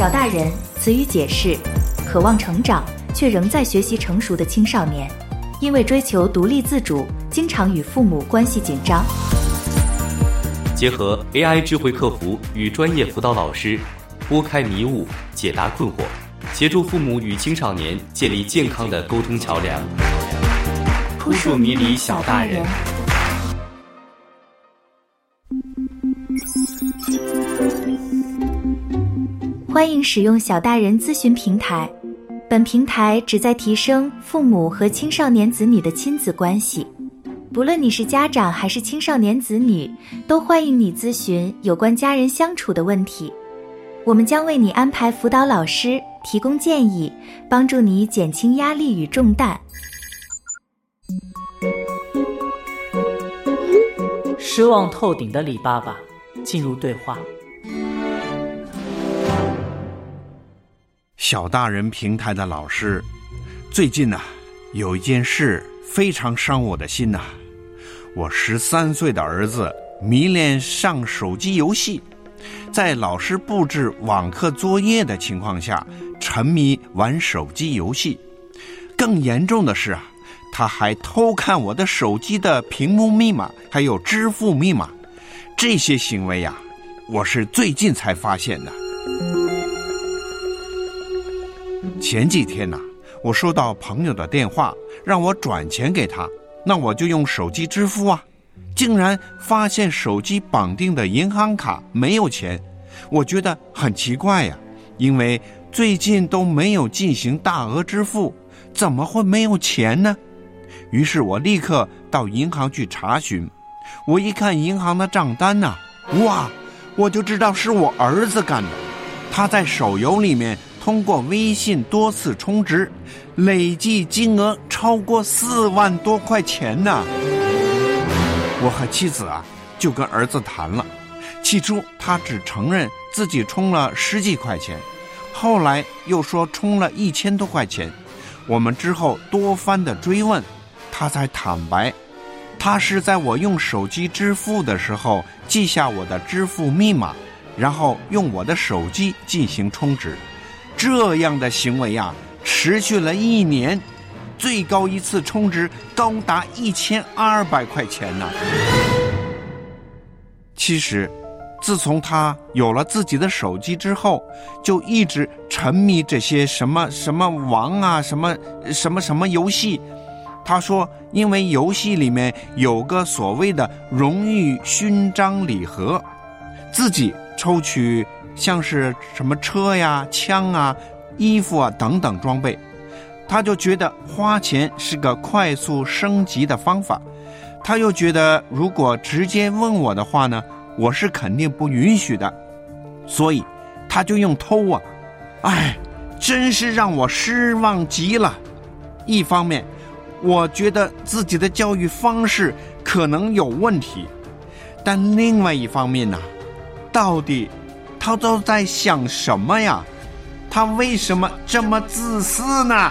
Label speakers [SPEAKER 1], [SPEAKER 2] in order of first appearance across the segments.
[SPEAKER 1] 小大人，词语解释：渴望成长却仍在学习成熟的青少年，因为追求独立自主，经常与父母关系紧张。
[SPEAKER 2] 结合 AI 智慧客服与专业辅导老师，拨开迷雾，解答困惑，协助父母与青少年建立健康的沟通桥梁。扑朔迷离小大人。
[SPEAKER 1] 欢迎使用小大人咨询平台，本平台旨在提升父母和青少年子女的亲子关系。不论你是家长还是青少年子女，都欢迎你咨询有关家人相处的问题。我们将为你安排辅导老师，提供建议，帮助你减轻压力与重担。
[SPEAKER 3] 失望透顶的李爸爸进入对话。
[SPEAKER 4] 小大人平台的老师，最近有一件事非常伤我的心我13岁的儿子迷恋上手机游戏，在老师布置网课作业的情况下沉迷玩手机游戏。更严重的是他还偷看我的手机的屏幕密码还有支付密码。这些行为我是最近才发现的。前几天我收到朋友的电话，让我转钱给他，那我就用手机支付竟然发现手机绑定的银行卡没有钱。我觉得很奇怪因为最近都没有进行大额支付，怎么会没有钱呢？于是我立刻到银行去查询。我一看银行的账单哇，我就知道是我儿子干的。他在手游里面通过微信多次充值，累计金额超过4万多块钱我和妻子就跟儿子谈了。起初他只承认自己充了10几块钱，后来又说充了1000多块钱。我们之后多番的追问，他才坦白，他是在我用手机支付的时候记下我的支付密码，然后用我的手机进行充值。这样的行为持续了1年，最高一次充值高达1200块钱其实自从他有了自己的手机之后，就一直沉迷这些什么王什么游戏。他说因为游戏里面有个所谓的荣誉勋章礼盒，自己抽取像是什么车枪衣服等等装备，他就觉得花钱是个快速升级的方法。他又觉得如果直接问我的话呢，我是肯定不允许的，所以他就用偷真是让我失望极了。一方面我觉得自己的教育方式可能有问题，但另外一方面到底他都在想什么呀？他为什么这么自私呢？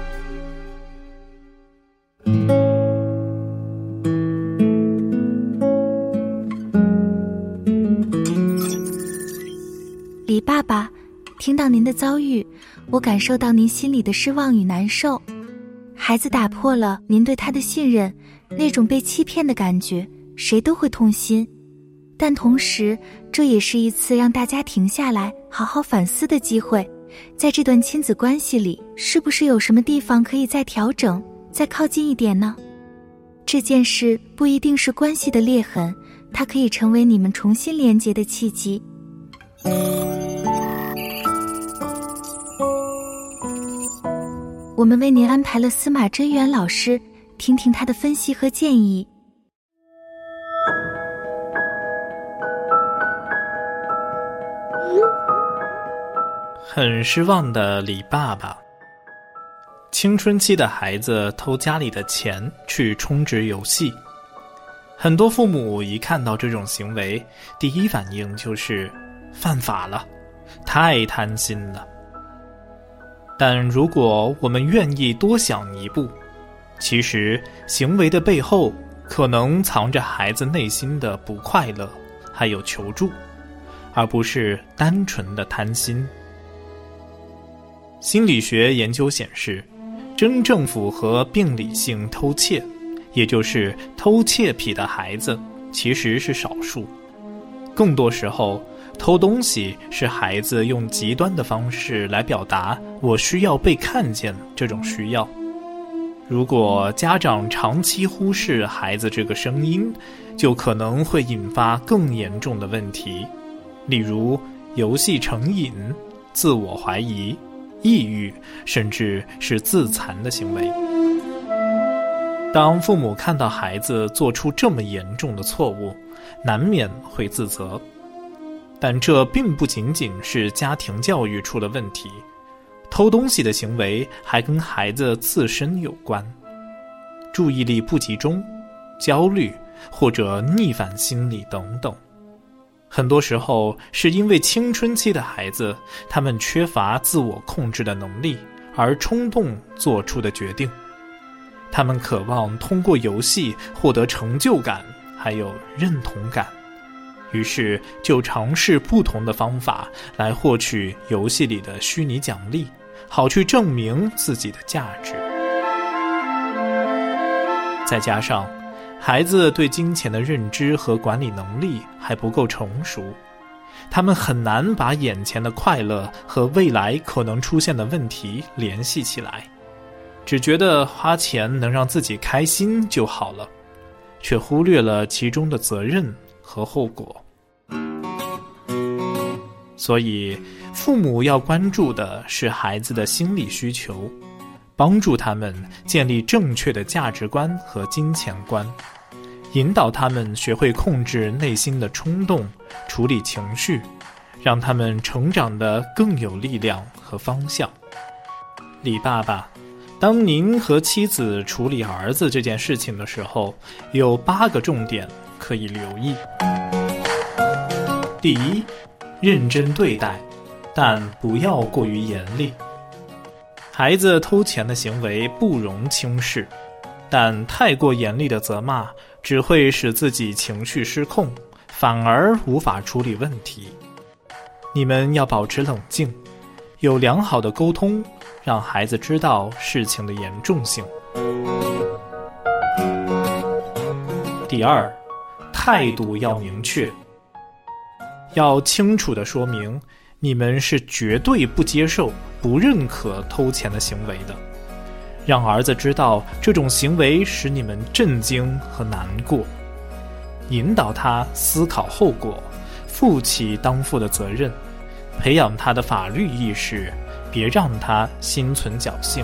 [SPEAKER 1] 李爸爸，听到您的遭遇，我感受到您心里的失望与难受。孩子打破了您对他的信任，那种被欺骗的感觉，谁都会痛心。但同时，这也是一次让大家停下来好好反思的机会。在这段亲子关系里，是不是有什么地方可以再调整，再靠近一点呢？这件事不一定是关系的裂痕，它可以成为你们重新连结的契机。我们为您安排了司马真源老师，听听他的分析和建议。
[SPEAKER 5] 很失望的李爸爸。青春期的孩子偷家里的钱去充值游戏，很多父母一看到这种行为，第一反应就是犯法了，太贪心了。但如果我们愿意多想一步，其实行为的背后可能藏着孩子内心的不快乐，还有求助，而不是单纯的贪心。 心理学研究显示，真正符合病理性偷窃，也就是偷窃癖的孩子其实是少数。更多时候，偷东西是孩子用极端的方式来表达我需要被看见这种需要。如果家长长期忽视孩子这个声音，就可能会引发更严重的问题，例如游戏成瘾、自我怀疑、抑郁，甚至是自残的行为。当父母看到孩子做出这么严重的错误，难免会自责。但这并不仅仅是家庭教育出了问题，偷东西的行为还跟孩子自身有关。注意力不集中、焦虑或者逆反心理等等，很多时候是因为青春期的孩子，他们缺乏自我控制的能力而冲动做出的决定。他们渴望通过游戏获得成就感，还有认同感，于是就尝试不同的方法来获取游戏里的虚拟奖励，好去证明自己的价值。再加上孩子对金钱的认知和管理能力还不够成熟，他们很难把眼前的快乐和未来可能出现的问题联系起来，只觉得花钱能让自己开心就好了，却忽略了其中的责任和后果。所以，父母要关注的是孩子的心理需求，帮助他们建立正确的价值观和金钱观，引导他们学会控制内心的冲动，处理情绪，让他们成长得更有力量和方向。李爸爸，当您和妻子处理儿子这件事情的时候，有8个重点可以留意。第一，认真对待，但不要过于严厉。孩子偷钱的行为不容轻视，但太过严厉的责骂只会使自己情绪失控，反而无法处理问题。你们要保持冷静，有良好的沟通，让孩子知道事情的严重性。第二，态度要明确，要清楚地说明你们是绝对不接受、不认可偷钱的行为的，让儿子知道这种行为使你们震惊和难过，引导他思考后果，负起当负的责任，培养他的法律意识，别让他心存侥幸。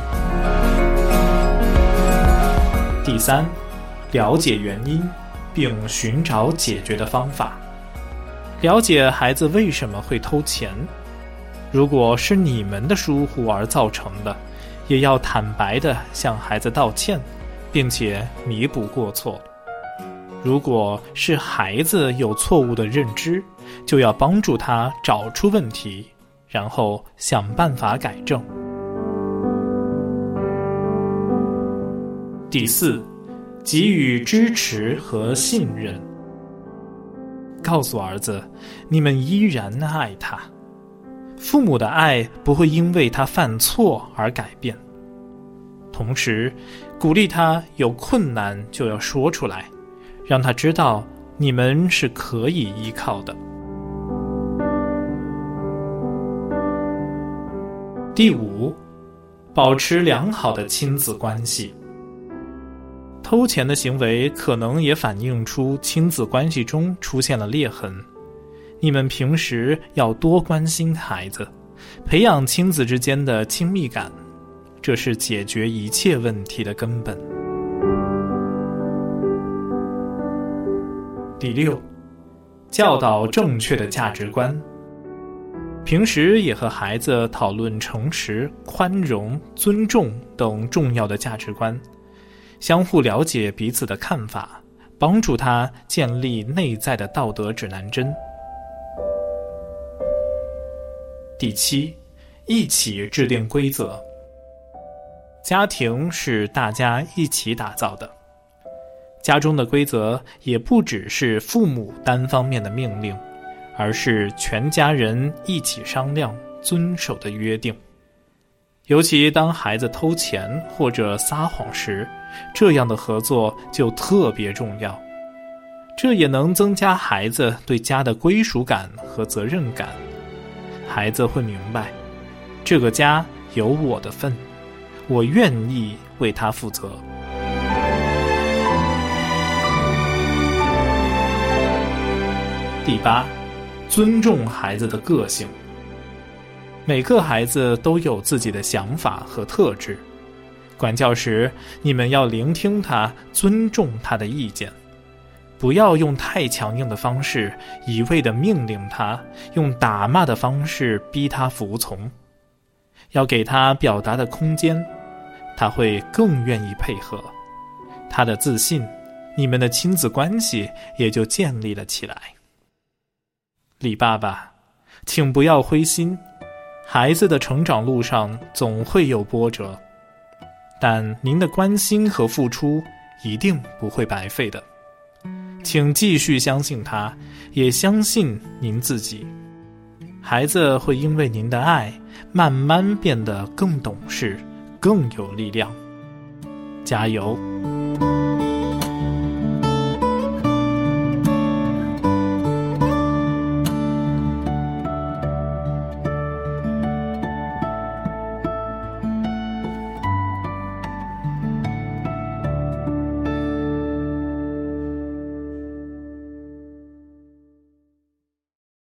[SPEAKER 5] 第三，了解原因，并寻找解决的方法。了解孩子为什么会偷钱，如果是你们的疏忽而造成的，也要坦白地向孩子道歉，并且弥补过错。如果是孩子有错误的认知，就要帮助他找出问题，然后想办法改正。第四，给予支持和信任。告诉儿子，你们依然爱他。父母的爱不会因为他犯错而改变。同时，鼓励他有困难就要说出来，让他知道你们是可以依靠的。第五，保持良好的亲子关系。偷钱的行为可能也反映出亲子关系中出现了裂痕，你们平时要多关心孩子，培养亲子之间的亲密感，这是解决一切问题的根本。第六，教导正确的价值观。平时也和孩子讨论诚实、宽容、尊重等重要的价值观，相互了解彼此的看法，帮助他建立内在的道德指南针。第七，一起制定规则。家庭是大家一起打造的，家中的规则也不只是父母单方面的命令，而是全家人一起商量遵守的约定。 尤其当孩子偷钱或者撒谎时，这样的合作就特别重要。这也能增加孩子对家的归属感和责任感。孩子会明白，这个家有我的份，我愿意为他负责。第8，尊重孩子的个性。每个孩子都有自己的想法和特质，管教时你们要聆听他，尊重他的意见，不要用太强硬的方式一味地命令他，用打骂的方式逼他服从。要给他表达的空间，他会更愿意配合，他的自信，你们的亲子关系也就建立了起来。李爸爸，请不要灰心，孩子的成长路上总会有波折，但您的关心和付出一定不会白费的。请继续相信他，也相信您自己。孩子会因为您的爱，慢慢变得更懂事，更有力量。加油！